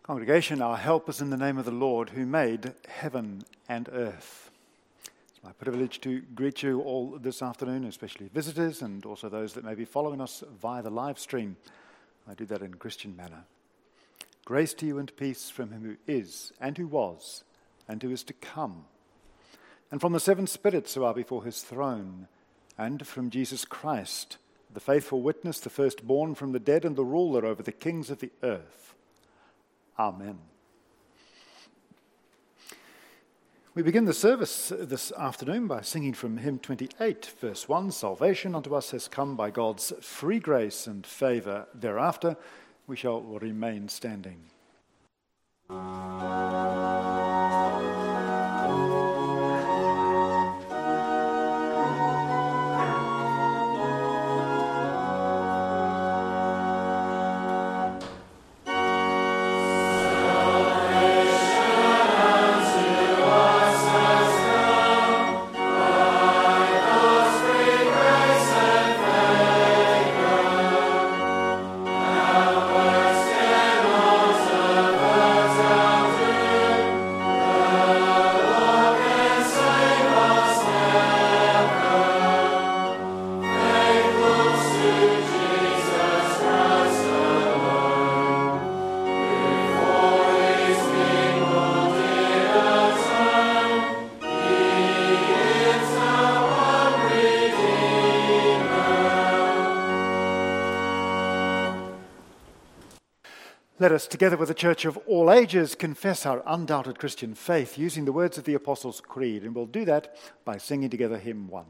Congregation, our help is in the name of the Lord who made heaven and earth. It's my privilege to greet you all this afternoon, especially visitors and also those that may be following us via the live stream. I do that in a Christian manner. Grace to you and peace from him who is and who was and who is to come, and from the seven spirits who are before his throne, and from Jesus Christ, the faithful witness, the firstborn from the dead and the ruler over the kings of the earth. Amen. We begin the service this afternoon by singing from hymn 28, verse 1, Salvation unto us has come by God's free grace and favour. Thereafter, we shall remain standing. Let us, together with the church of all ages, confess our undoubted Christian faith using the words of the Apostles' Creed, and we'll do that by singing together hymn 1.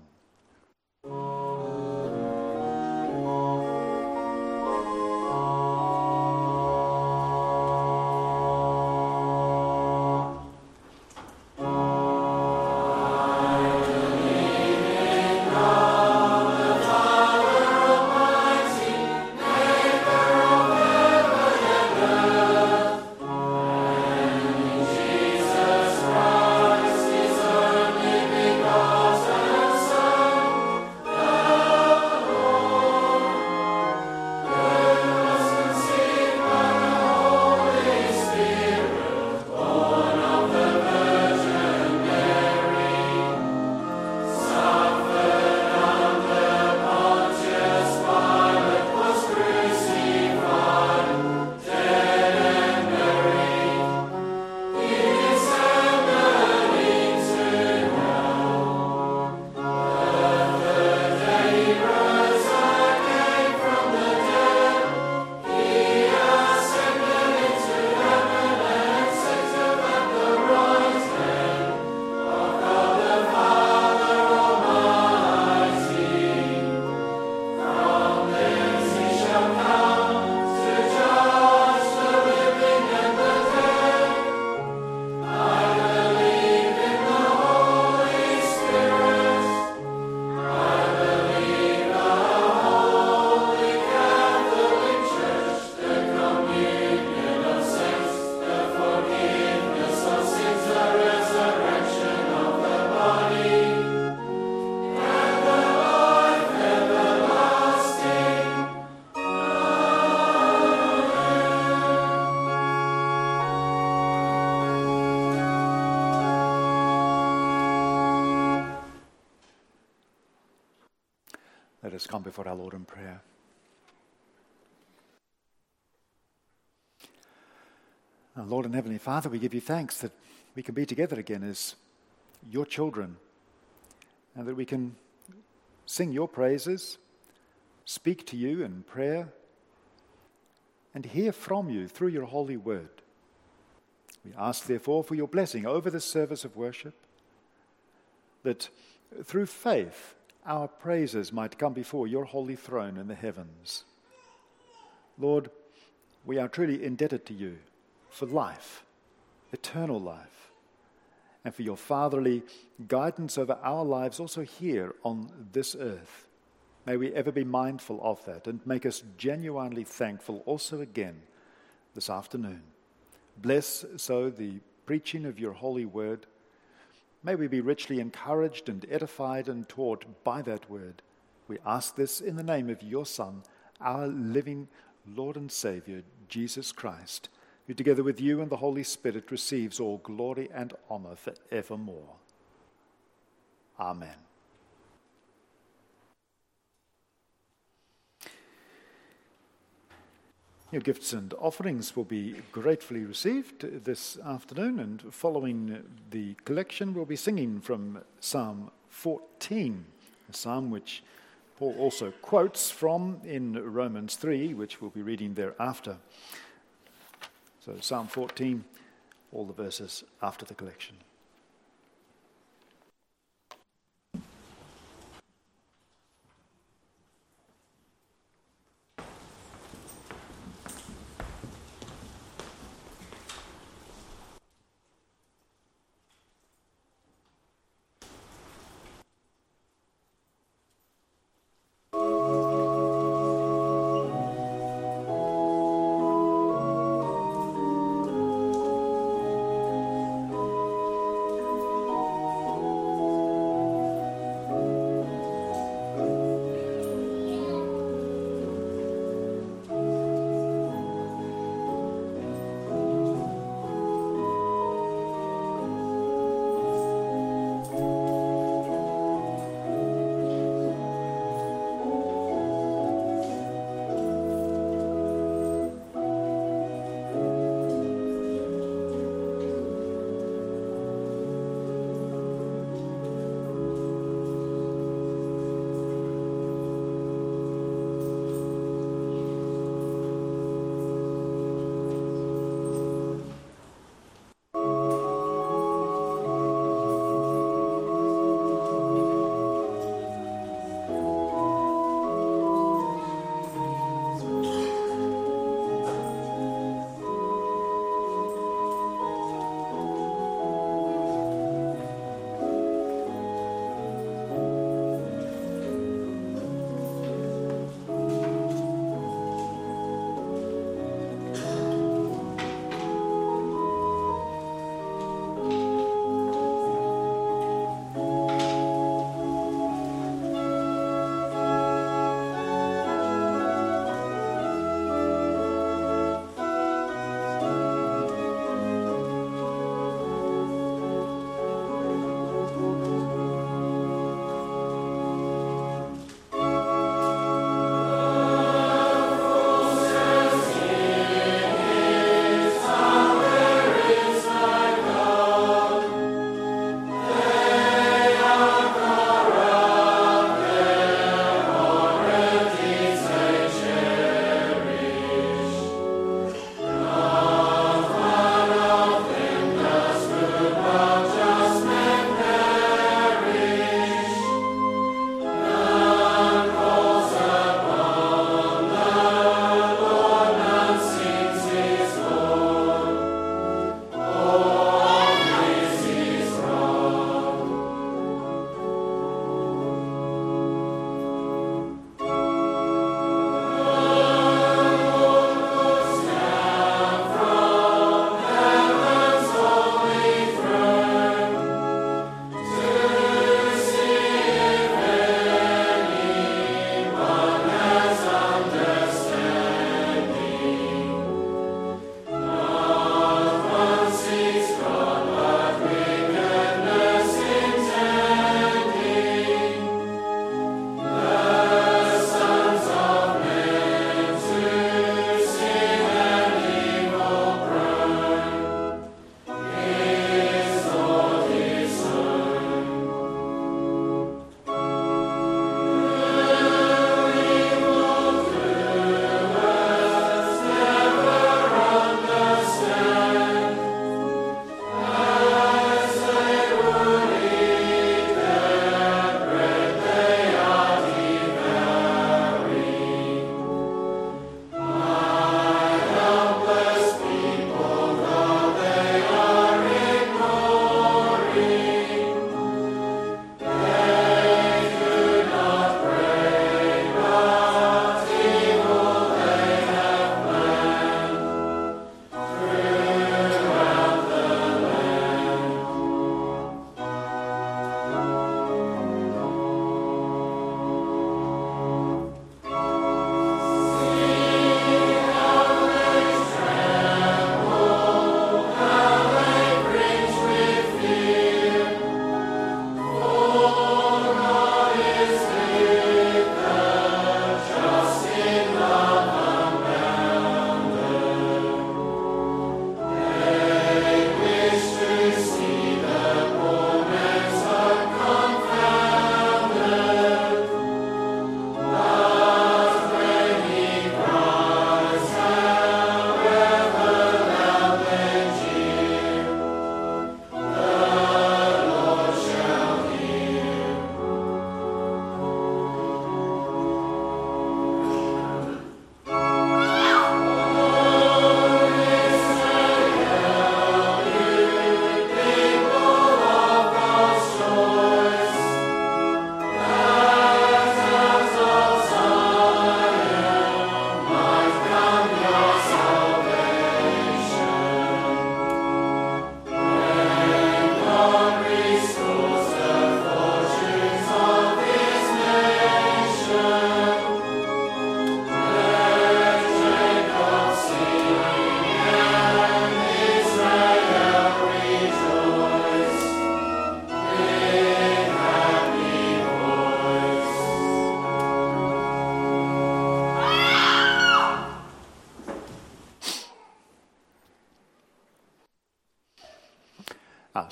Let us come before our Lord in prayer. Our Lord and Heavenly Father, we give you thanks that we can be together again as your children, and that we can sing your praises, speak to you in prayer, and hear from you through your holy word. We ask, therefore, for your blessing over this service of worship, that through faith our praises might come before your holy throne in the heavens. Lord, we are truly indebted to you for life, eternal life, and for your fatherly guidance over our lives also here on this earth. May we ever be mindful of that and make us genuinely thankful also again this afternoon. Bless so the preaching of your holy word. May we be richly encouraged and edified and taught by that word. We ask this in the name of your Son, our living Lord and Savior, Jesus Christ, who together with you and the Holy Spirit receives all glory and honour for evermore. Amen. Your gifts and offerings will be gratefully received this afternoon, and following the collection we'll be singing from Psalm 14, a psalm which Paul also quotes from in Romans 3, which we'll be reading thereafter. So Psalm 14, all the verses after the collection.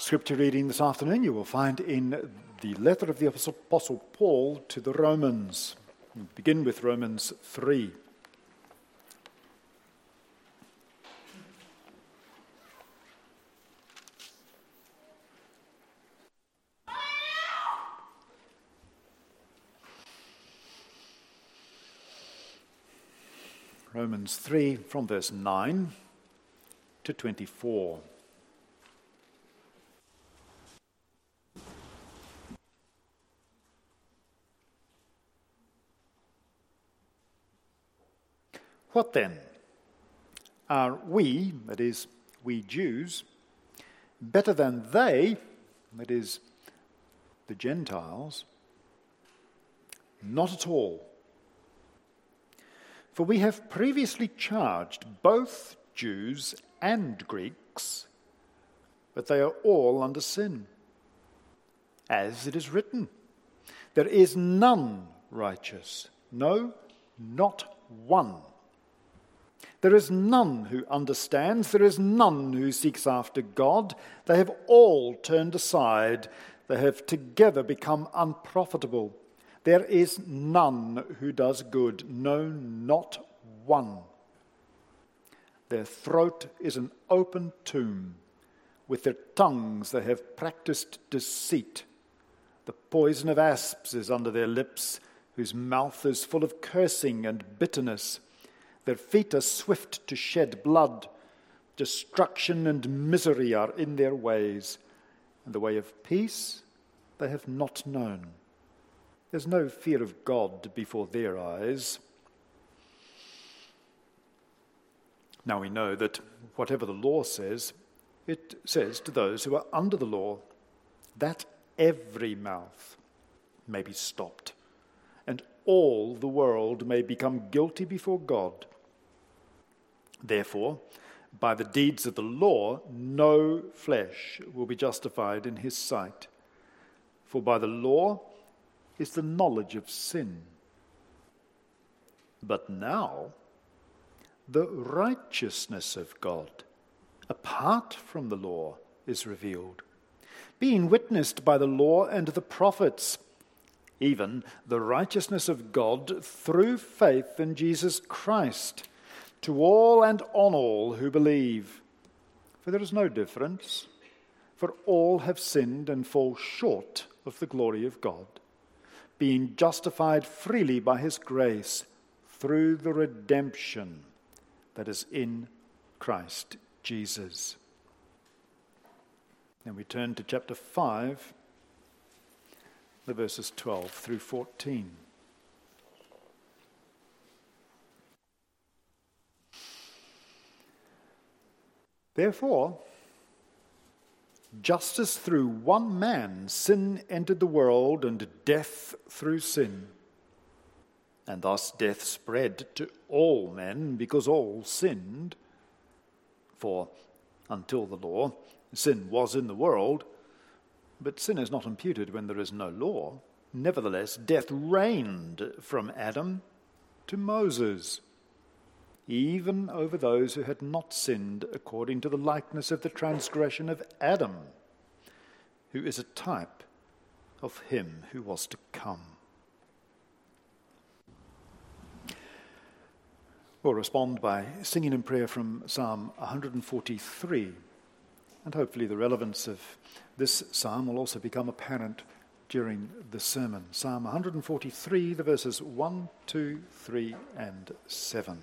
scripture reading this afternoon you will find in the letter of the Apostle Paul to the Romans. We'll begin with Romans 3. Romans 3 from verse 9 to 24. What then? Are we, that is, we Jews, better than they, that is, the Gentiles? Not at all. For we have previously charged both Jews and Greeks that they are all under sin. As it is written, there is none righteous, no, not one. There is none who understands, there is none who seeks after God. They have all turned aside, they have together become unprofitable. There is none who does good, no, not one. Their throat is an open tomb. With their tongues they have practiced deceit. The poison of asps is under their lips, whose mouth is full of cursing and bitterness. Their feet are swift to shed blood. Destruction and misery are in their ways, and the way of peace they have not known. There's no fear of God before their eyes. Now we know that whatever the law says, it says to those who are under the law, that every mouth may be stopped, and all the world may become guilty before God. Therefore, by the deeds of the law, no flesh will be justified in his sight. For by the law is the knowledge of sin. But now, the righteousness of God, apart from the law, is revealed, being witnessed by the law and the prophets, even the righteousness of God through faith in Jesus Christ, to all and on all who believe. For there is no difference, for all have sinned and fall short of the glory of God, being justified freely by his grace through the redemption that is in Christ Jesus. Then we turn to chapter 5, the verses 12 through 14. Therefore, just as through one man sin entered the world, and death through sin, and thus death spread to all men because all sinned. For until the law, sin was in the world, but sin is not imputed when there is no law. Nevertheless, death reigned from Adam to Moses, even over those who had not sinned according to the likeness of the transgression of Adam, who is a type of him who was to come. We'll respond by singing in prayer from Psalm 143, and hopefully the relevance of this psalm will also become apparent during the sermon. Psalm 143, the verses 1, 2, 3, and 7.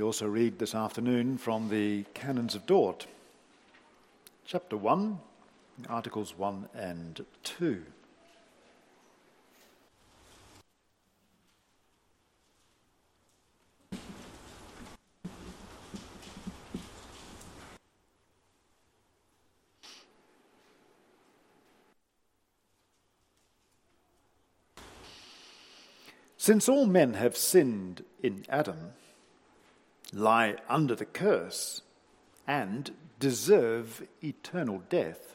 also read this afternoon from the Canons of Dort, chapter 1, articles 1 and 2. Since all men have sinned in Adam, lie under the curse, and deserve eternal death,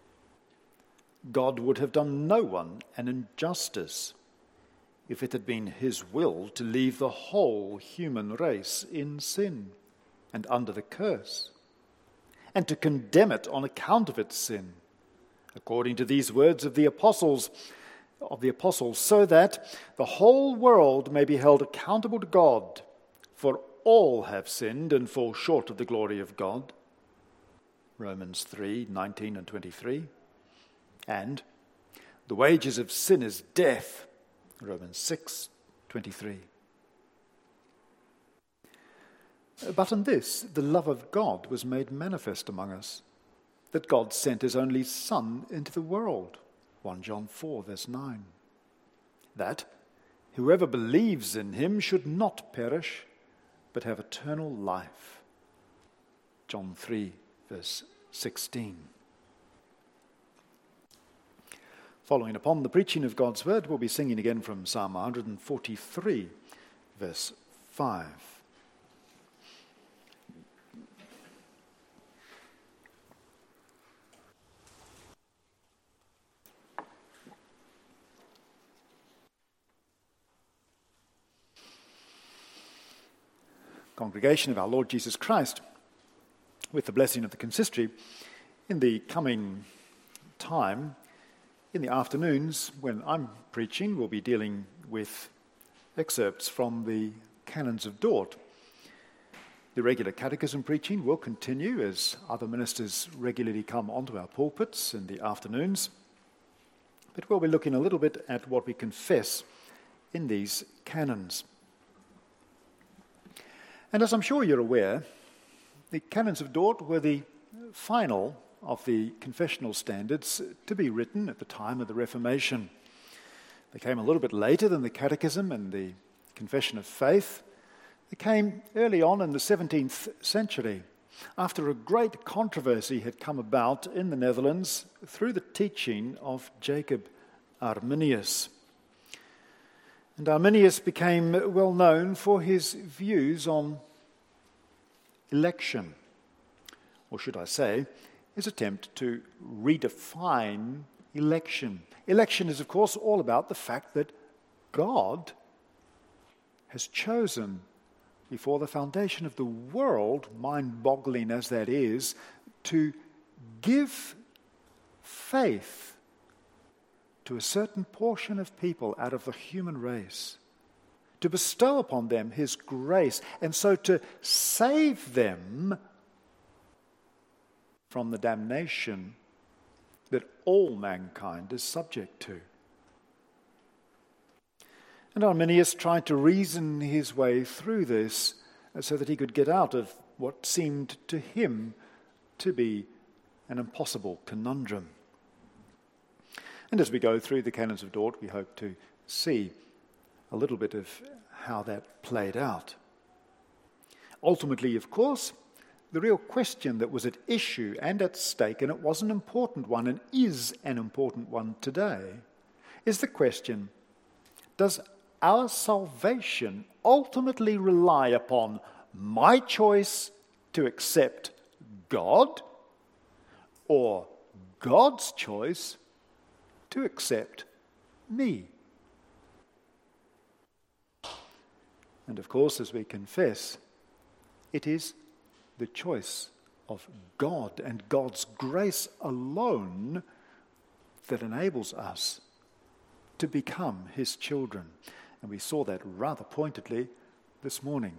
God would have done no one an injustice if it had been his will to leave the whole human race in sin and under the curse, and to condemn it on account of its sin, according to these words of the apostles, so that the whole world may be held accountable to God, for all have sinned and fall short of the glory of God. Romans 3:19 and 23. And the wages of sin is death. Romans 6:23. But in this, the love of God was made manifest among us, that God sent his only Son into the world. 1 John 4, verse 9. That whoever believes in him should not perish, but have eternal life. John 3, verse 16. Following upon the preaching of God's word, we'll be singing again from Psalm 143, verse 5. Congregation of our Lord Jesus Christ, with the blessing of the consistory, in the coming time, in the afternoons when I'm preaching, we'll be dealing with excerpts from the Canons of Dort. The regular catechism preaching will continue as other ministers regularly come onto our pulpits in the afternoons, but we'll be looking a little bit at what we confess in these canons. And as I'm sure you're aware, the Canons of Dort were the final of the confessional standards to be written at the time of the Reformation. They came a little bit later than the Catechism and the Confession of Faith. They came early on in the 17th century, after a great controversy had come about in the Netherlands through the teaching of Jacob Arminius. And Arminius became well known for his views on election, or should I say, his attempt to redefine election. Election is, of course, all about the fact that God has chosen before the foundation of the world, mind-boggling as that is, to give faith to a certain portion of people out of the human race, to bestow upon them his grace, and so to save them from the damnation that all mankind is subject to. And Arminius tried to reason his way through this so that he could get out of what seemed to him to be an impossible conundrum. And as we go through the Canons of Dort, we hope to see a little bit of how that played out. Ultimately, of course, the real question that was at issue and at stake, and it was an important one and is an important one today, is the question, does our salvation ultimately rely upon my choice to accept God, or God's choice to accept me? And of course, as we confess, it is the choice of God and God's grace alone that enables us to become his children. And we saw that rather pointedly this morning.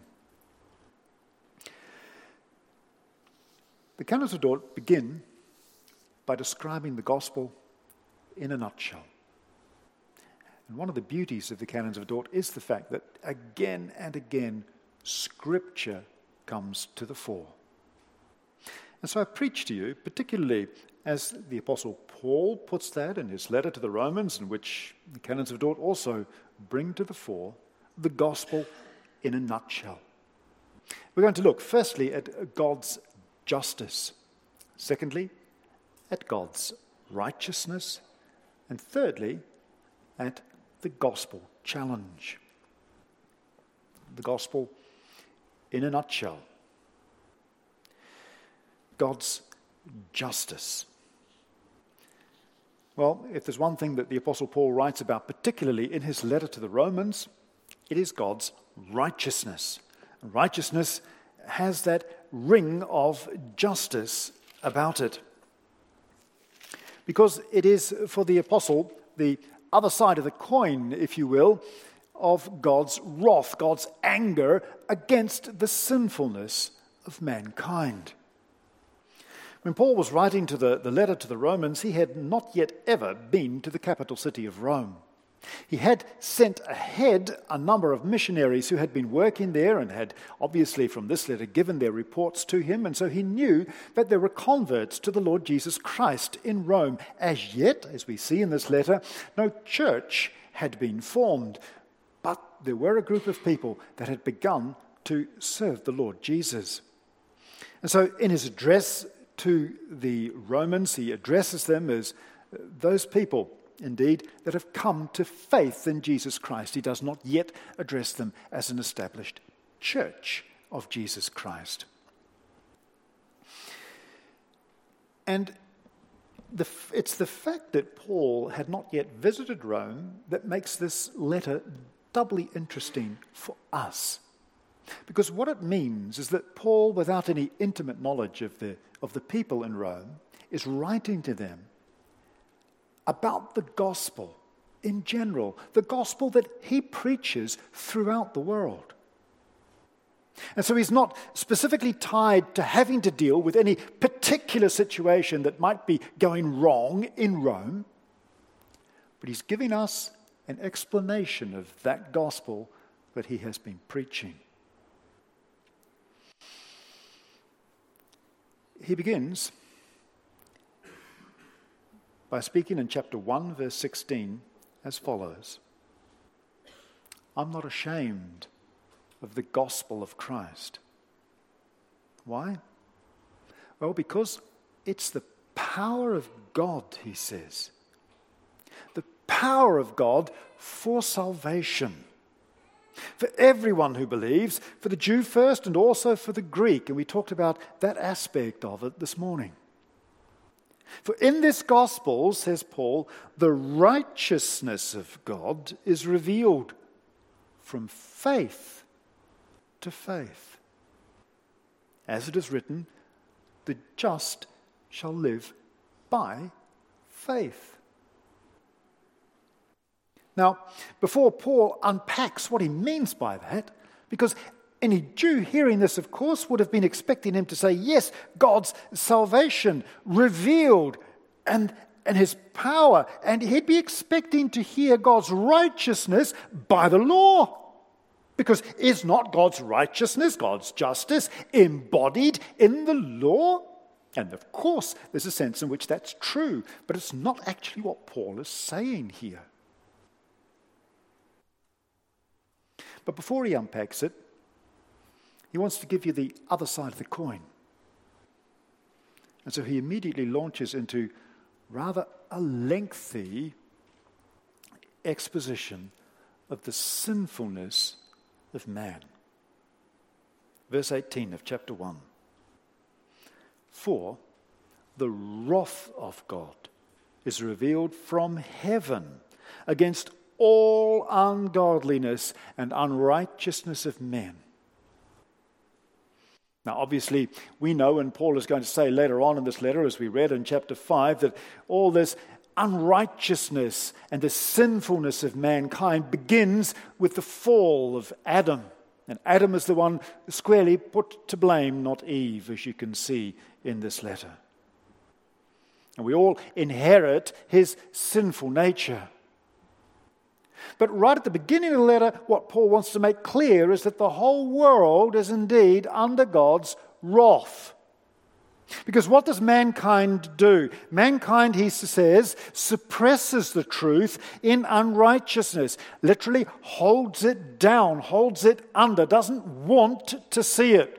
The Canons of Dort begin by describing the gospel in a nutshell. And one of the beauties of the Canons of Dort is the fact that again and again Scripture comes to the fore. And so I preach to you, particularly as the Apostle Paul puts that in his letter to the Romans, in which the Canons of Dort also bring to the fore, the gospel in a nutshell. We're going to look firstly at God's justice, secondly at God's righteousness, and thirdly at the gospel challenge. The gospel in a nutshell. God's justice. Well, if there's one thing that the Apostle Paul writes about, particularly in his letter to the Romans, it is God's righteousness. And righteousness has that ring of justice about it. Because it is for the apostle the other side of the coin, if you will, of God's wrath, God's anger against the sinfulness of mankind. When Paul was writing to the letter to the Romans, he had not yet ever been to the capital city of Rome. He had sent ahead a number of missionaries who had been working there and had obviously from this letter given their reports to him, and so he knew that there were converts to the Lord Jesus Christ in Rome. As yet, as we see in this letter, no church had been formed, but there were a group of people that had begun to serve the Lord Jesus. And so in his address to the Romans, he addresses them as those people, indeed, that have come to faith in Jesus Christ. He does not yet address them as an established church of Jesus Christ. And it's the fact that Paul had not yet visited Rome that makes this letter doubly interesting for us. Because what it means is that Paul, without any intimate knowledge of the people in Rome, is writing to them about the gospel in general, the gospel that he preaches throughout the world. And so he's not specifically tied to having to deal with any particular situation that might be going wrong in Rome, but he's giving us an explanation of that gospel that he has been preaching. He begins by speaking in chapter 1, verse 16, as follows. I'm not ashamed of the gospel of Christ. Why? Well, because it's the power of God, he says. The power of God for salvation. For everyone who believes, for the Jew first and also for the Greek. And we talked about that aspect of it this morning. For in this gospel, says Paul, the righteousness of God is revealed from faith to faith. As it is written, the just shall live by faith. Now, before Paul unpacks what he means by that, because any Jew hearing this, of course, would have been expecting him to say, yes, God's salvation revealed and his power, and he'd be expecting to hear God's righteousness by the law. Because is not God's righteousness, God's justice, embodied in the law? And of course, there's a sense in which that's true, but it's not actually what Paul is saying here. But before he unpacks it, he wants to give you the other side of the coin. And so he immediately launches into rather a lengthy exposition of the sinfulness of man. Verse 18 of chapter 1. For the wrath of God is revealed from heaven against all ungodliness and unrighteousness of men. Now, obviously, we know, and Paul is going to say later on in this letter, as we read in chapter 5, that all this unrighteousness and the sinfulness of mankind begins with the fall of Adam. And Adam is the one squarely put to blame, not Eve, as you can see in this letter. And we all inherit his sinful nature. But right at the beginning of the letter, what Paul wants to make clear is that the whole world is indeed under God's wrath. Because what does mankind do? Mankind, he says, suppresses the truth in unrighteousness. Literally holds it down, holds it under, doesn't want to see it.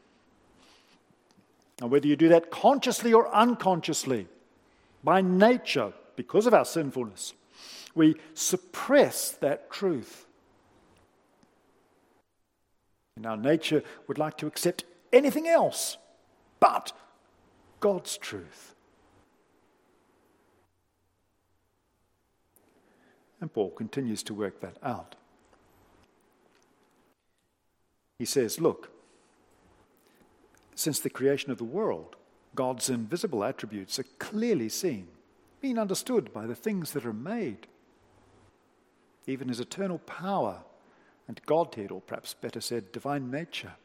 And whether you do that consciously or unconsciously, by nature, because of our sinfulness, we suppress that truth. And our nature would like to accept anything else but God's truth. And Paul continues to work that out. He says, look, since the creation of the world, God's invisible attributes are clearly seen, being understood by the things that are made. Even his eternal power and Godhead, or perhaps better said, divine nature.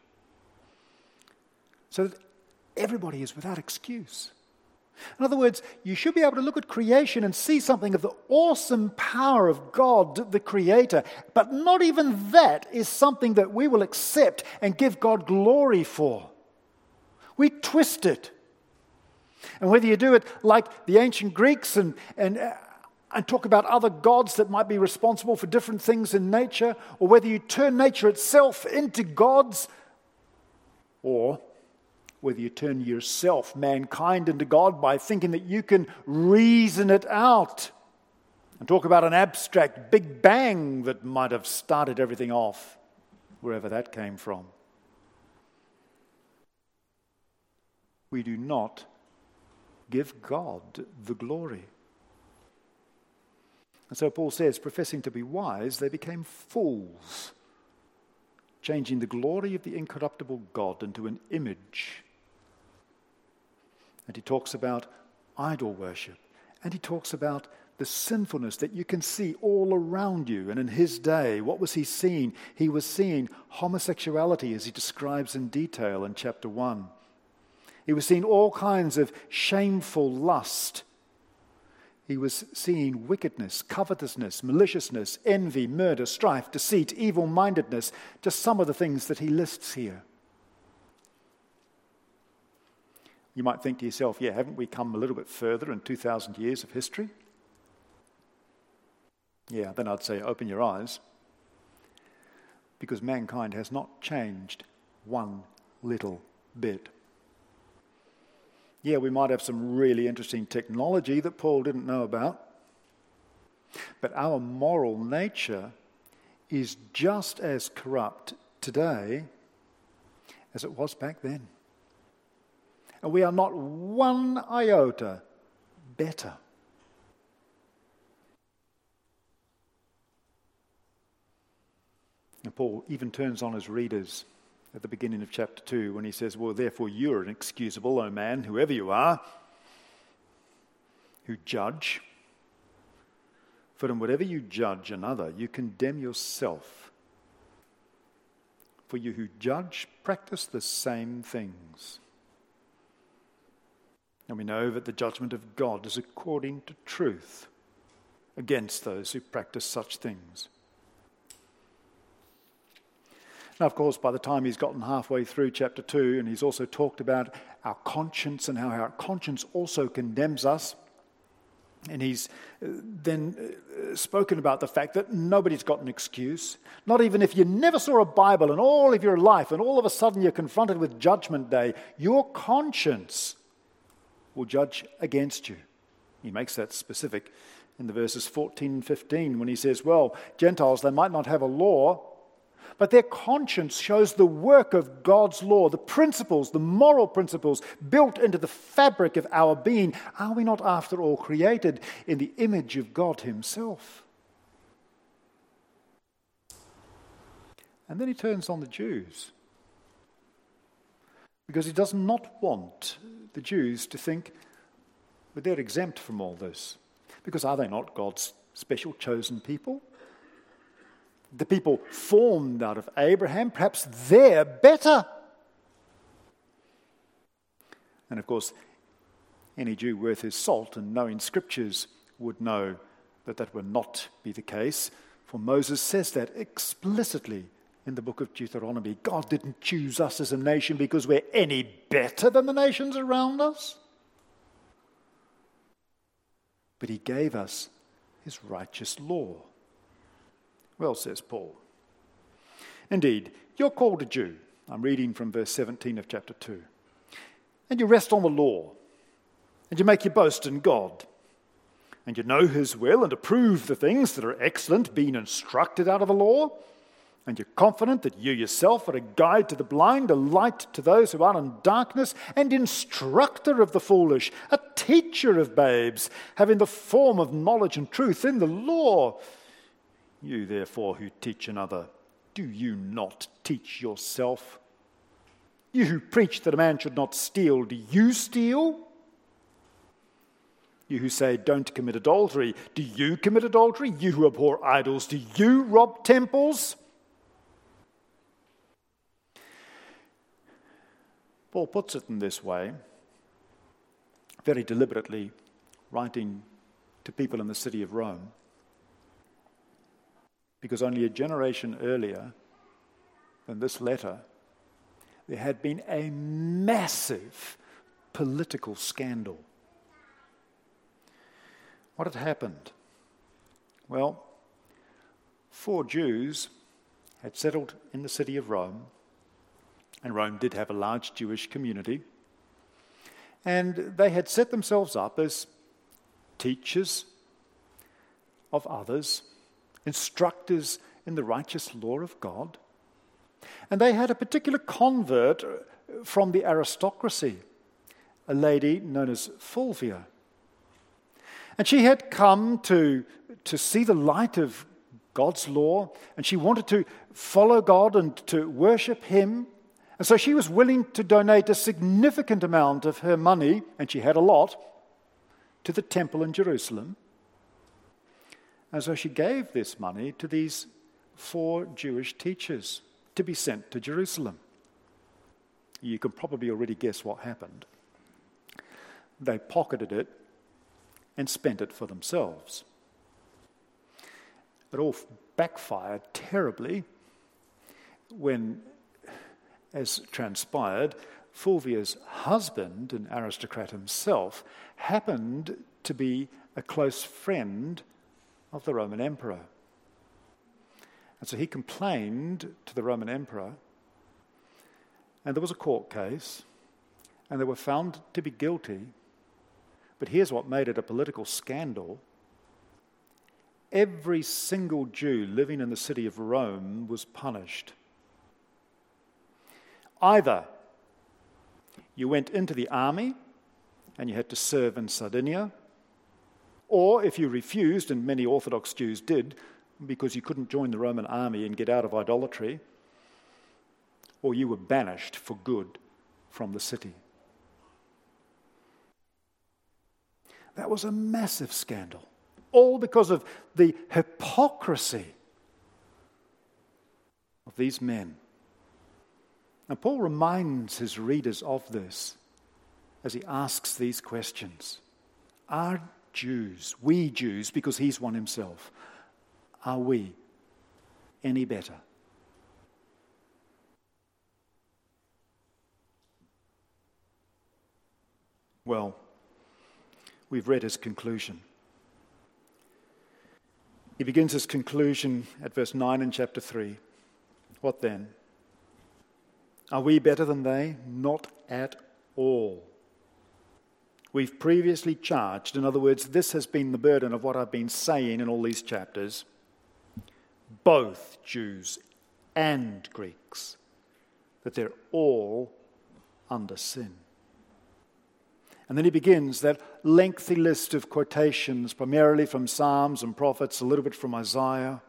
So that everybody is without excuse. In other words, you should be able to look at creation and see something of the awesome power of God, the Creator. But not even that is something that we will accept and give God glory for. We twist it. And whether you do it like the ancient Greeks and talk about other gods that might be responsible for different things in nature, or whether you turn nature itself into gods, or whether you turn yourself, mankind, into God by thinking that you can reason it out and talk about an abstract Big Bang that might have started everything off, wherever that came from. We do not give God the glory. And so Paul says, professing to be wise, they became fools, changing the glory of the incorruptible God into an image. And he talks about idol worship. And he talks about the sinfulness that you can see all around you. And in his day, what was he seeing? He was seeing homosexuality, as he describes in detail in chapter 1. He was seeing all kinds of shameful lust. He was seeing wickedness, covetousness, maliciousness, envy, murder, strife, deceit, evil-mindedness, just some of the things that he lists here. You might think to yourself, yeah, haven't we come a little bit further in 2,000 years of history? Yeah, then I'd say open your eyes. Because mankind has not changed one little bit. Yeah, we might have some really interesting technology that Paul didn't know about. But our moral nature is just as corrupt today as it was back then. And we are not one iota better. And Paul even turns on his readers at the beginning of chapter 2 when he says, well, therefore you are inexcusable, O man, whoever you are, who judge. For in whatever you judge another, you condemn yourself. For you who judge practice the same things. And we know that the judgment of God is according to truth against those who practice such things. Now, of course, by the time he's gotten halfway through chapter 2, and he's also talked about our conscience and how our conscience also condemns us, and he's then spoken about the fact that nobody's got an excuse. Not even if you never saw a Bible in all of your life, and all of a sudden you're confronted with Judgment Day, your conscience will judge against you. He makes that specific in the verses 14 and 15 when he says, well, Gentiles, they might not have a law, but their conscience shows the work of God's law, the principles, the moral principles built into the fabric of our being. Are we not, after all, created in the image of God himself? And then he turns on the Jews, because he does not want the Jews to think that they're exempt from all this. Because are they not God's special chosen people? The people formed out of Abraham, perhaps they're better. And of course, any Jew worth his salt and knowing scriptures would know that that would not be the case. For Moses says that explicitly in the book of Deuteronomy. God didn't choose us as a nation because we're any better than the nations around us. But he gave us his righteous law. Well, says Paul, indeed, you're called a Jew. I'm reading from verse 17 of chapter 2. And you rest on the law, and you make your boast in God. And you know his will and approve the things that are excellent, being instructed out of the law. And you're confident that you yourself are a guide to the blind, a light to those who are in darkness, and instructor of the foolish, a teacher of babes, having the form of knowledge and truth in the law. You, therefore, who teach another, do you not teach yourself? You who preach that a man should not steal, do you steal? You who say, don't commit adultery, do you commit adultery? You who abhor idols, do you rob temples? Paul puts it in this way, very deliberately, writing to people in the city of Rome, because only a generation earlier than this letter, there had been a massive political scandal. What had happened? Well, 4 Jews had settled in the city of Rome, and Rome did have a large Jewish community, and they had set themselves up as teachers of others, instructors in the righteous law of God. And they had a particular convert from the aristocracy, a lady known as Fulvia. And she had come to see the light of God's law, and she wanted to follow God and to worship him. And so she was willing to donate a significant amount of her money, and she had a lot, to the temple in Jerusalem. And so she gave this money to these 4 Jewish teachers to be sent to Jerusalem. You can probably already guess what happened. They pocketed it and spent it for themselves. It all backfired terribly when, as transpired, Fulvia's husband, an aristocrat himself, happened to be a close friend of the Roman emperor. And so he complained to the Roman emperor, and there was a court case, and they were found to be guilty. But here's what made it a political scandal. Every single Jew living in the city of Rome was punished. Either you went into the army and you had to serve in Sardinia, or if you refused, and many Orthodox Jews did, because you couldn't join the Roman army and get out of idolatry, or you were banished for good from the city. That was a massive scandal, all because of the hypocrisy of these men. And Paul reminds his readers of this as he asks these questions. Are Jews, we Jews, because he's one himself, are we any better? Well, we've read his conclusion. He begins his conclusion at verse 9 in chapter 3. What then? Are we better than they? Not at all. We've previously charged, in other words, this has been the burden of what I've been saying in all these chapters, both Jews and Greeks, that they're all under sin. And then he begins that lengthy list of quotations, primarily from Psalms and prophets, a little bit from Isaiah,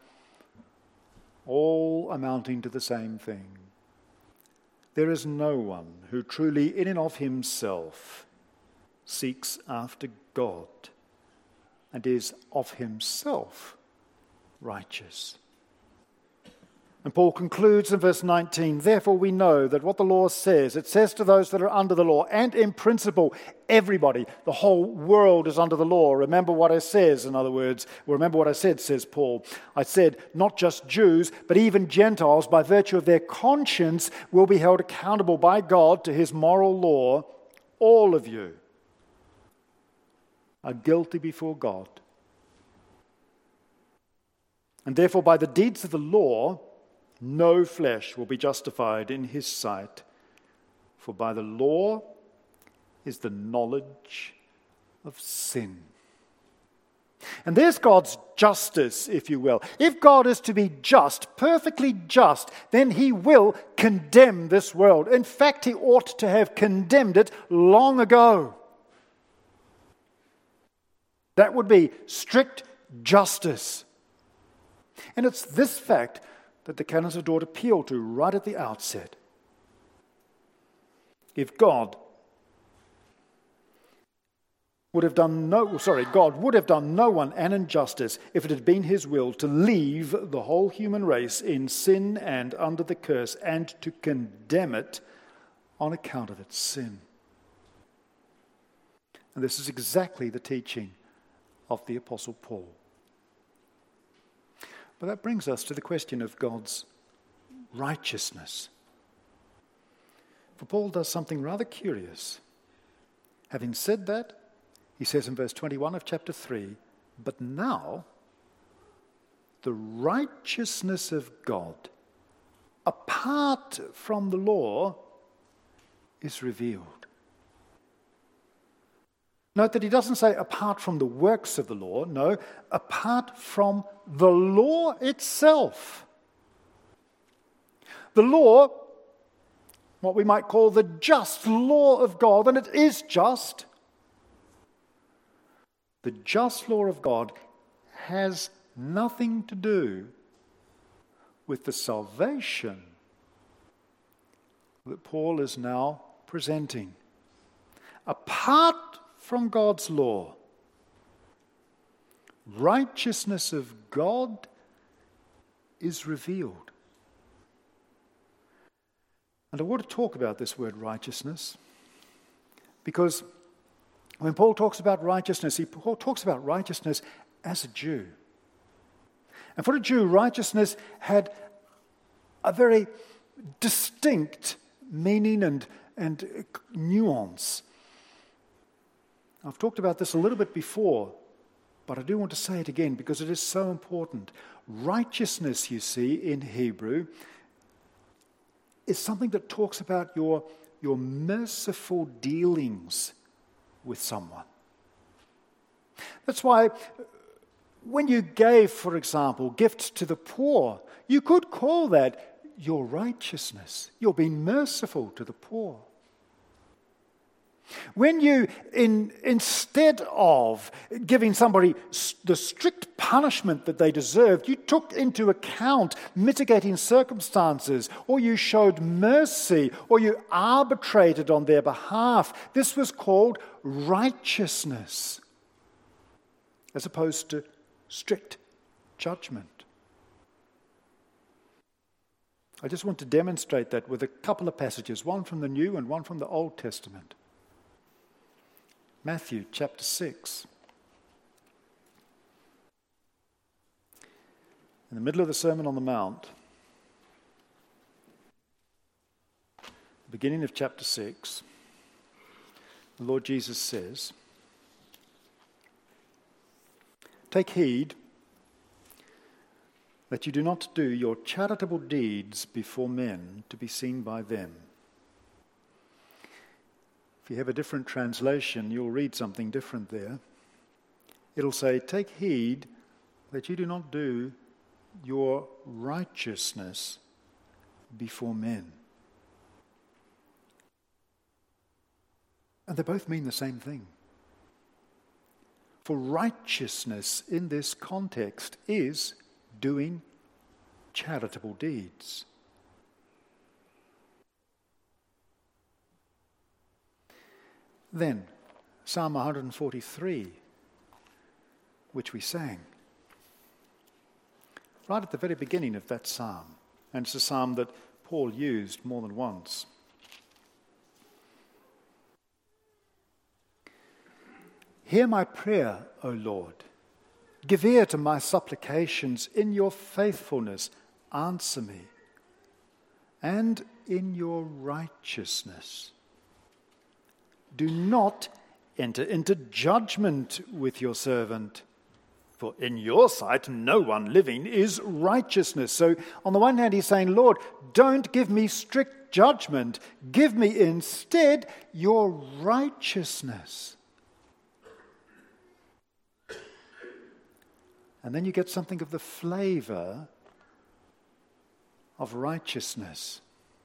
all amounting to the same thing. There is no one who truly, in and of himself, seeks after God and is of himself righteous. And Paul concludes in verse 19, therefore we know that what the law says, it says to those that are under the law, and in principle, everybody, the whole world is under the law. Remember what I says, in other words, remember what I said, says Paul. I said, not just Jews, but even Gentiles, by virtue of their conscience, will be held accountable by God to his moral law. All of you are guilty before God. And therefore, by the deeds of the law, no flesh will be justified in his sight, for by the law is the knowledge of sin. And there's God's justice, if you will. If God is to be just, perfectly just, then he will condemn this world. In fact, he ought to have condemned it long ago. That would be strict justice. And it's this fact that the Canons of Dort appeal to right at the outset. If God would have done no one an injustice if it had been his will to leave the whole human race in sin and under the curse and to condemn it on account of its sin. And this is exactly the teaching of the Apostle Paul. But that brings us to the question of God's righteousness. For Paul does something rather curious. Having said that, he says in verse 21 of chapter 3, but now the righteousness of God, apart from the law, is revealed. Note that he doesn't say apart from the works of the law. No, apart from the law itself. The law, what we might call the just law of God, and it is just. The just law of God has nothing to do with the salvation that Paul is now presenting. Apart from God's law, righteousness of God is revealed. And I want to talk about this word righteousness because when Paul talks about righteousness, he talks about righteousness as a Jew. And for a Jew, righteousness had a very distinct meaning and nuance. I've talked about this a little bit before, but I do want to say it again because it is so important. Righteousness, you see, in Hebrew, is something that talks about your merciful dealings with someone. That's why when you gave, for example, gifts to the poor, you could call that your righteousness. You're being merciful to the poor. When you, instead of giving somebody the strict punishment that they deserved, you took into account mitigating circumstances, or you showed mercy, or you arbitrated on their behalf. This was called righteousness, as opposed to strict judgment. I just want to demonstrate that with a couple of passages, one from the New and one from the Old Testament. Matthew chapter 6. In the middle of the Sermon on the Mount, beginning of chapter 6, the Lord Jesus says, "Take heed that you do not do your charitable deeds before men to be seen by them." If you have a different translation, you'll read something different there. It'll say, "Take heed that you do not do your righteousness before men." And they both mean the same thing. For righteousness in this context is doing charitable deeds. Then, Psalm 143, which we sang. Right at the very beginning of that psalm, And it's a psalm that Paul used more than once. Hear my prayer, O Lord. Give ear to my supplications. In your faithfulness, answer me. And in your righteousness, do not enter into judgment with your servant. For in your sight, no one living is righteousness. So on the one hand, he's saying, Lord, don't give me strict judgment. Give me instead your righteousness. And then you get something of the flavor of righteousness.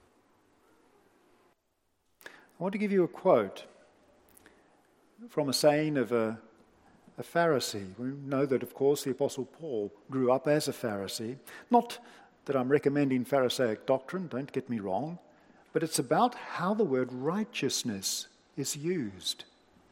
I want to give you a quote from a saying of a Pharisee. We know that, of course, the Apostle Paul grew up as a Pharisee. Not that I'm recommending Pharisaic doctrine, don't get me wrong, but it's about how the word righteousness is used.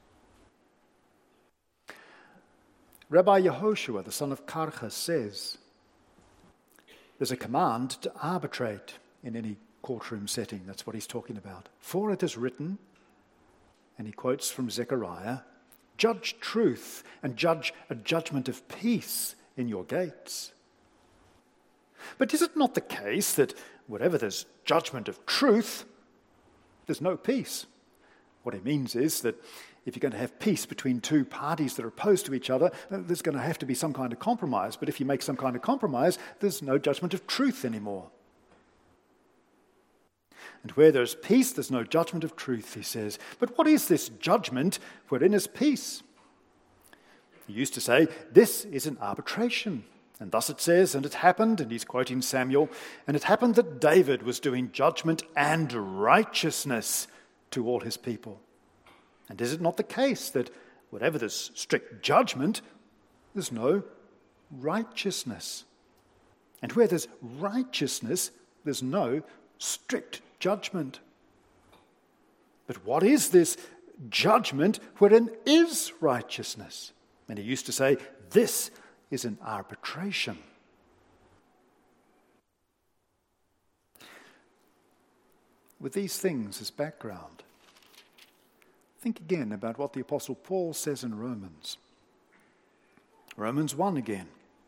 Rabbi Yehoshua, the son of Karcha, says there's a command to arbitrate in any courtroom setting. That's what he's talking about. For it is written, and he quotes from Zechariah, judge truth and judge a judgment of peace in your gates. But is it not the case that wherever there's judgment of truth, there's no peace? What he means is that if you're going to have peace between two parties that are opposed to each other, there's going to have to be some kind of compromise. But if you make some kind of compromise, there's no judgment of truth anymore. And where there's peace, there's no judgment of truth, he says. But what is this judgment wherein is peace? He used to say, this is an arbitration. And thus it says, and it happened, and he's quoting Samuel, and it happened that David was doing judgment and righteousness to all his people. And is it not the case that wherever there's strict judgment, there's no righteousness? And where there's righteousness, there's no strict judgment. But what is this judgment wherein is righteousness? And he used to say, this is an arbitration. With these things as background, think again about what the Apostle Paul says in Romans. Romans 1 again.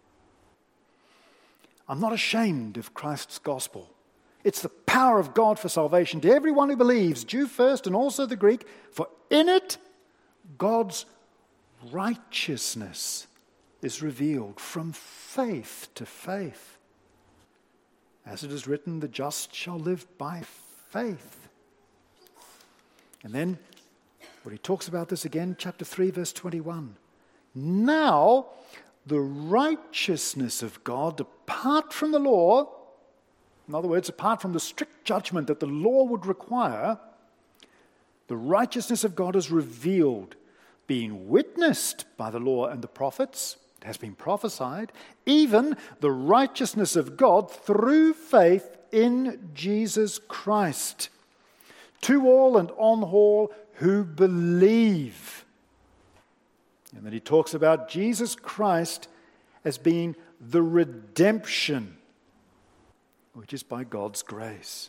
I'm not ashamed of Christ's gospel. It's the power of God for salvation to everyone who believes, Jew first and also the Greek, for in it God's righteousness is revealed from faith to faith. As it is written, the just shall live by faith. And then, when he talks about this again, chapter 3, verse 21. Now, the righteousness of God, apart from the law, in other words, apart from the strict judgment that the law would require, the righteousness of God is revealed, being witnessed by the law and the prophets. It has been prophesied, even the righteousness of God through faith in Jesus Christ, to all and on all who believe. And then he talks about Jesus Christ as being the redemption, which is by God's grace.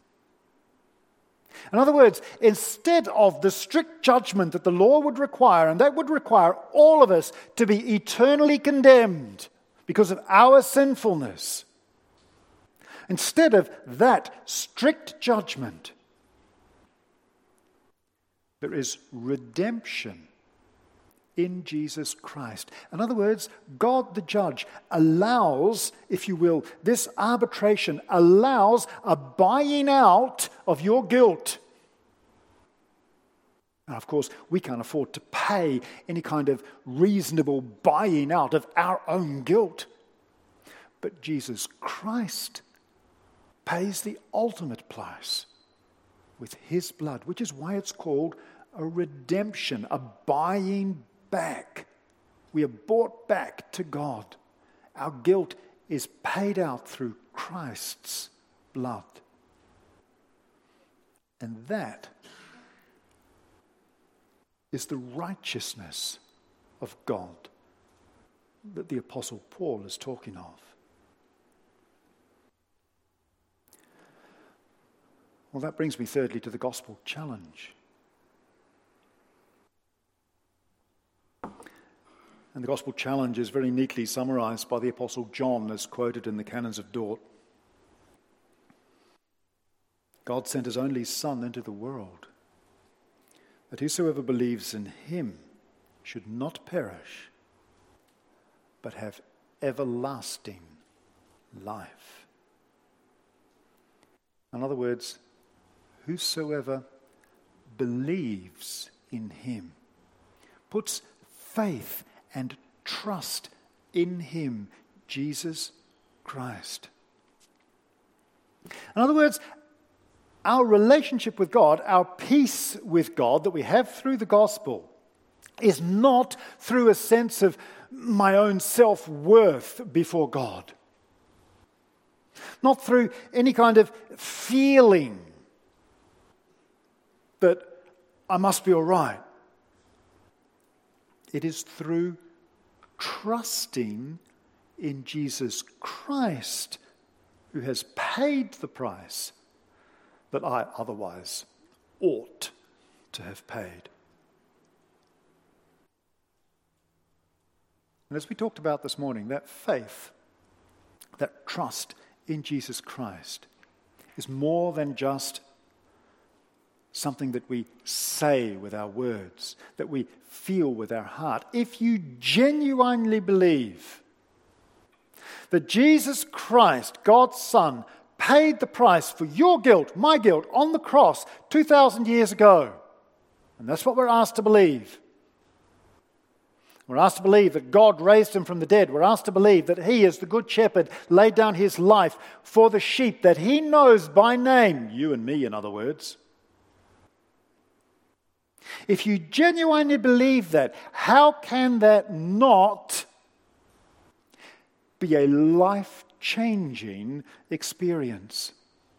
In other words, instead of the strict judgment that the law would require, and that would require all of us to be eternally condemned because of our sinfulness, instead of that strict judgment, there is redemption in Jesus Christ. In other words, God the judge allows, if you will, this arbitration allows a buying out of your guilt. Now, of course, we can't afford to pay any kind of reasonable buying out of our own guilt. But Jesus Christ pays the ultimate price with his blood, which is why it's called a redemption, a buying back. We are bought back to God. Our guilt is paid out through Christ's blood. And that is the righteousness of God that the Apostle Paul is talking of. Well, that brings me thirdly to the gospel challenge. And the gospel challenge is very neatly summarized by the Apostle John as quoted in the Canons of Dort. God sent his only Son into the world, that whosoever believes in him should not perish, but have everlasting life. In other words, whosoever believes in him, puts faith and trust in him, Jesus Christ. In other words, our relationship with God, our peace with God that we have through the gospel, is not through a sense of my own self-worth before God. Not through any kind of feeling that I must be all right. It is through trusting in Jesus Christ, who has paid the price that I otherwise ought to have paid. And as we talked about this morning, that faith, that trust in Jesus Christ is more than just something that we say with our words, that we feel with our heart. If you genuinely believe that Jesus Christ, God's Son, paid the price for your guilt, my guilt, on the cross 2,000 years ago, and that's what we're asked to believe. We're asked to believe that God raised him from the dead. We're asked to believe that he, as the good shepherd, laid down his life for the sheep that he knows by name, you and me, in other words. If you genuinely believe that, how can that not be a life-changing experience?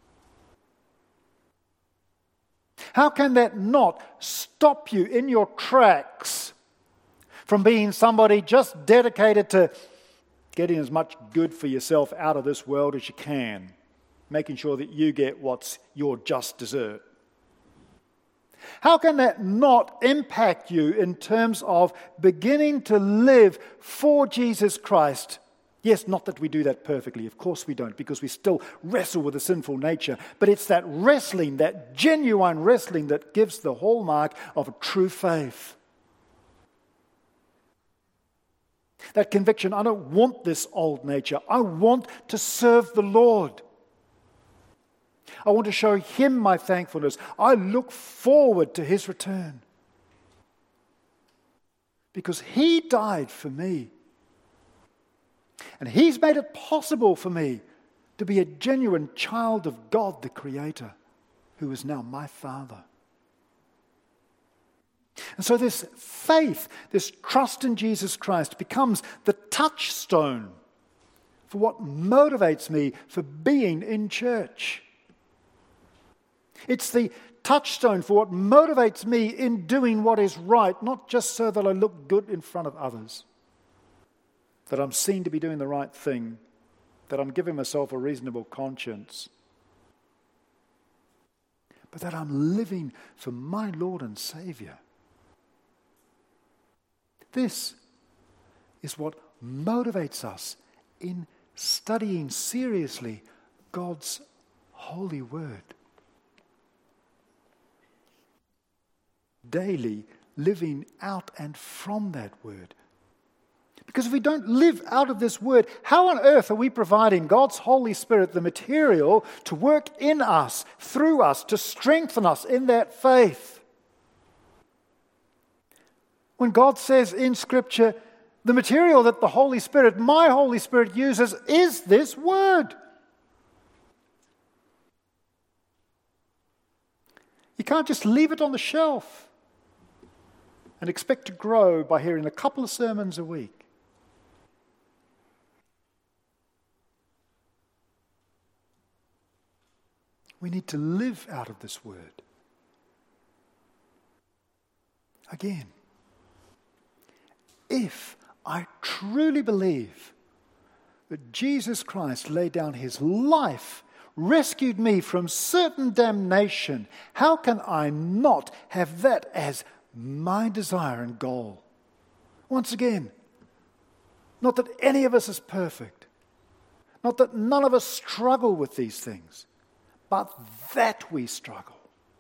How can that not stop you in your tracks from being somebody just dedicated to getting as much good for yourself out of this world as you can, making sure that you get what's your just desert? How can that not impact you in terms of beginning to live for Jesus Christ? Yes, not that we do that perfectly. Of course we don't, because we still wrestle with a sinful nature. But it's that wrestling, that genuine wrestling, that gives the hallmark of a true faith. That conviction, I don't want this old nature. I want to serve the Lord. I want to show him my thankfulness. I look forward to his return. Because he died for me. And he's made it possible for me to be a genuine child of God, the Creator, who is now my Father. And so this faith, this trust in Jesus Christ becomes the touchstone for what motivates me for being in church. It's the touchstone for what motivates me in doing what is right, not just so that I look good in front of others, that I'm seen to be doing the right thing, that I'm giving myself a reasonable conscience, but that I'm living for my Lord and Savior. This is what motivates us in studying seriously God's holy word. Daily living out and from that word. Because if we don't live out of this word, how on earth are we providing God's Holy Spirit the material to work in us, through us, to strengthen us in that faith? When God says in Scripture, the material that the Holy Spirit, my Holy Spirit, uses is this word. You can't just leave it on the shelf and expect to grow by hearing a couple of sermons a week. We need to live out of this word. Again, if I truly believe that Jesus Christ laid down his life rescued me from certain damnation. How can I not have that as my desire and goal? Once again, not that any of us is perfect, not that none of us struggle with these things, but that we struggle,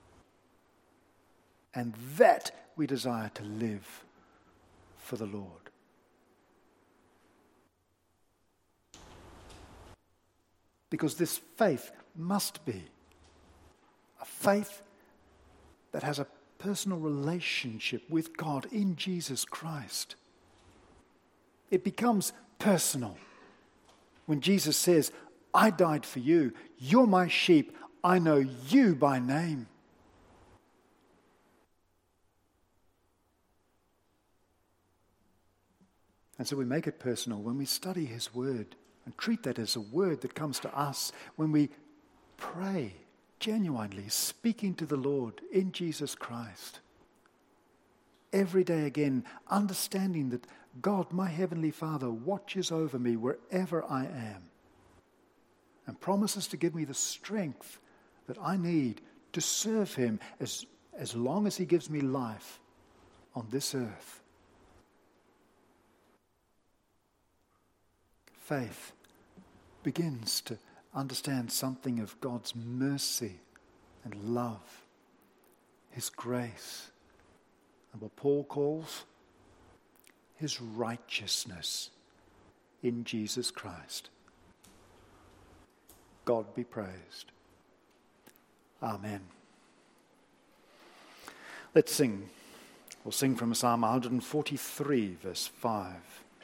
and that we desire to live for the Lord. Because this faith must be a faith that has a personal relationship with God in Jesus Christ. It becomes personal when Jesus says, I died for you, you're my sheep, I know you by name. And so we make it personal when we study his word and treat that as a word that comes to us when we pray genuinely, speaking to the Lord in Jesus Christ. Every day again, understanding that God, my Heavenly Father, watches over me wherever I am and promises to give me the strength that I need to serve him as long as he gives me life on this earth. Faith begins to understand something of God's mercy and love, his grace, and what Paul calls his righteousness in Jesus Christ. God be praised. Amen. Let's sing. We'll sing from Psalm 143, verse 5.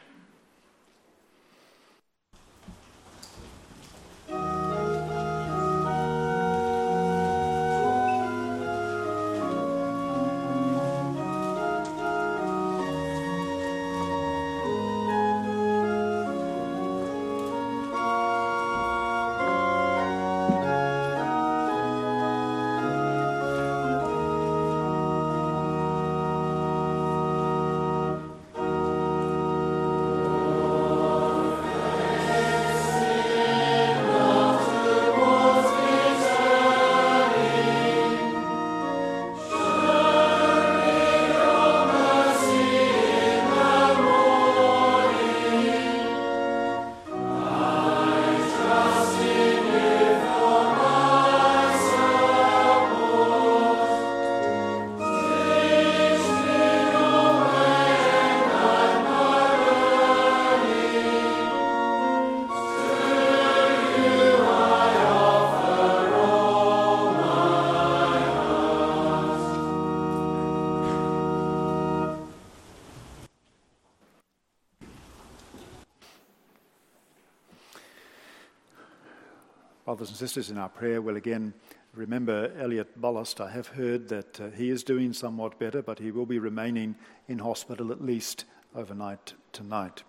Brothers and sisters, in our prayer, we'll again remember Elliot Ballast. I have heard that he is doing somewhat better, but he will be remaining in hospital at least overnight tonight.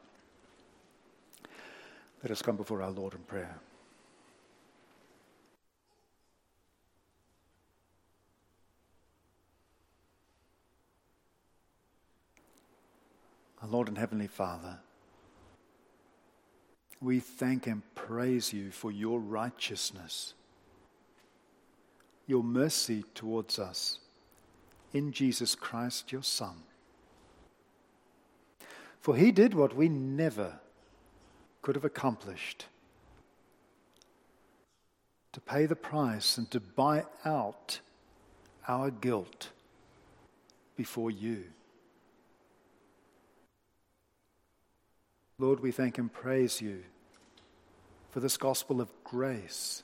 Let us come before our Lord in prayer. Our Lord and Heavenly Father, we thank and praise you for your righteousness, your mercy towards us in Jesus Christ, your Son. For he did what we never could have accomplished, to pay the price and to buy out our guilt before you. Lord, we thank and praise you for this gospel of grace.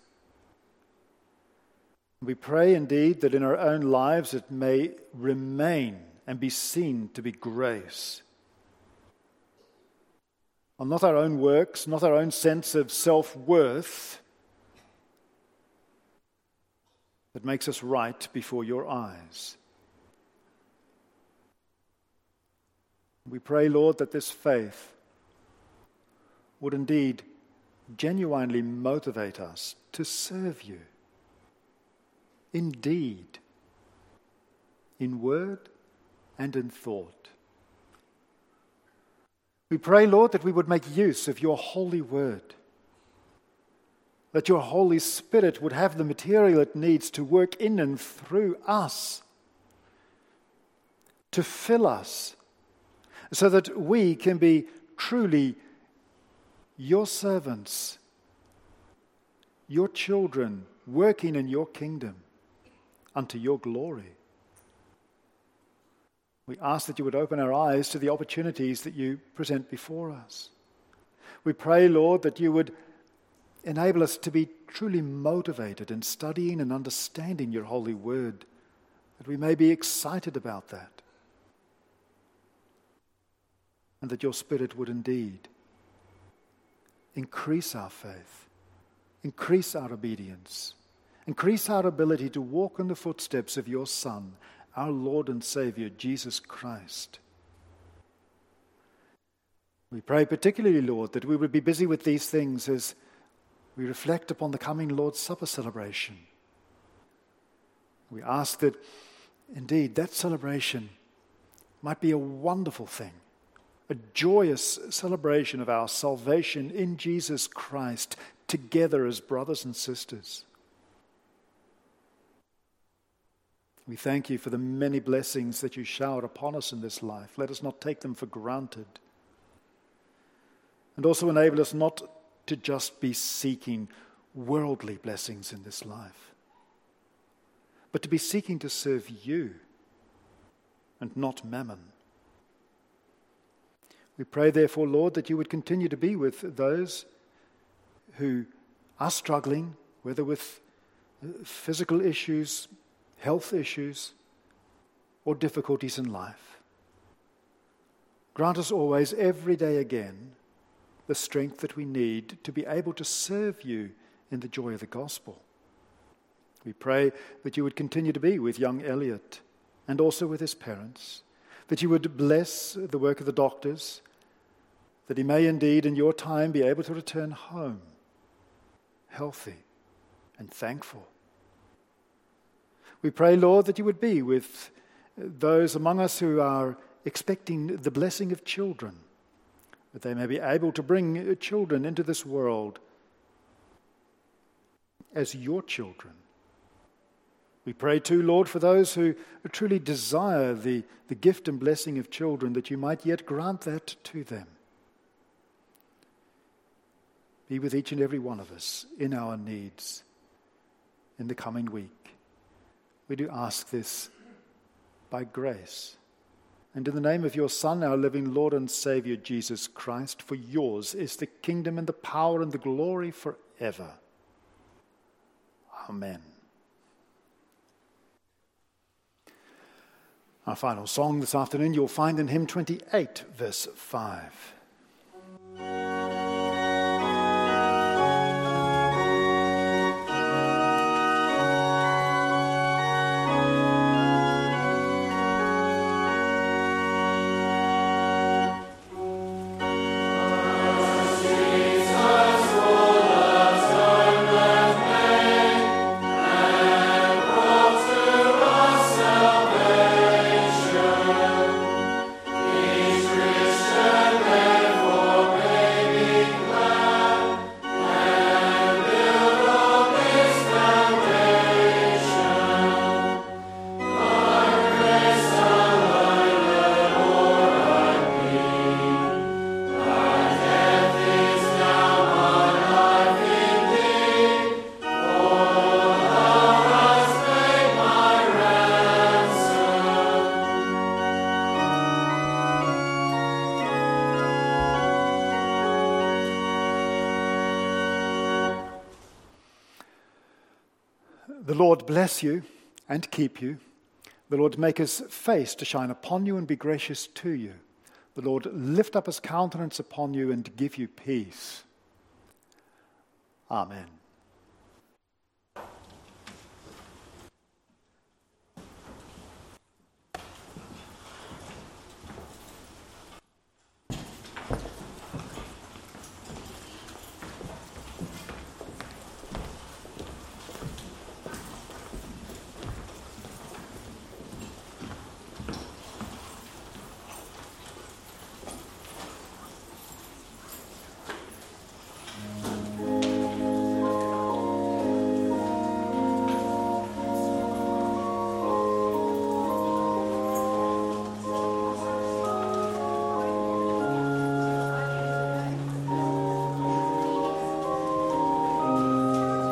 We pray indeed that in our own lives it may remain and be seen to be grace. And not our own works, not our own sense of self-worth that makes us right before your eyes. We pray, Lord, that this faith would indeed genuinely motivate us to serve you in deed, in word and in thought. We pray, Lord, that we would make use of your holy word that your Holy Spirit would have the material it needs to work in and through us, to fill us, so that we can be truly your servants, your children, working in your kingdom unto your glory. We ask that you would open our eyes to the opportunities that you present before us. We pray, Lord, that you would enable us to be truly motivated in studying and understanding your holy word, that we may be excited about that, and that your Spirit would indeed increase our faith, increase our obedience, increase our ability to walk in the footsteps of your Son, our Lord and Savior, Jesus Christ. We pray particularly, Lord, that we would be busy with these things as we reflect upon the coming Lord's Supper celebration. We ask that, indeed, that celebration might be a wonderful thing, a joyous celebration of our salvation in Jesus Christ, together as brothers and sisters. We thank you for the many blessings that you showered upon us in this life. Let us not take them for granted. And also enable us not to just be seeking worldly blessings in this life, but to be seeking to serve you and not mammon. We pray, therefore, Lord, that you would continue to be with those who are struggling, whether with physical issues, health issues, or difficulties in life. Grant us always, every day again, the strength that we need to be able to serve you in the joy of the gospel. We pray that you would continue to be with young Elliot and also with his parents, that you would bless the work of the doctors, that he may indeed in your time be able to return home healthy and thankful. We pray, Lord, that you would be with those among us who are expecting the blessing of children, that they may be able to bring children into this world as your children. We pray too, Lord, for those who truly desire the gift and blessing of children, that you might yet grant that to them. Be with each and every one of us in our needs in the coming week. We do ask this by grace and in the name of your Son, our living Lord and Savior, Jesus Christ, for yours is the kingdom and the power and the glory forever. Amen. Our final song this afternoon you'll find in hymn 28, verse 5. The Lord bless you and keep you. The Lord make his face to shine upon you and be gracious to you. The Lord lift up his countenance upon you and give you peace. Amen.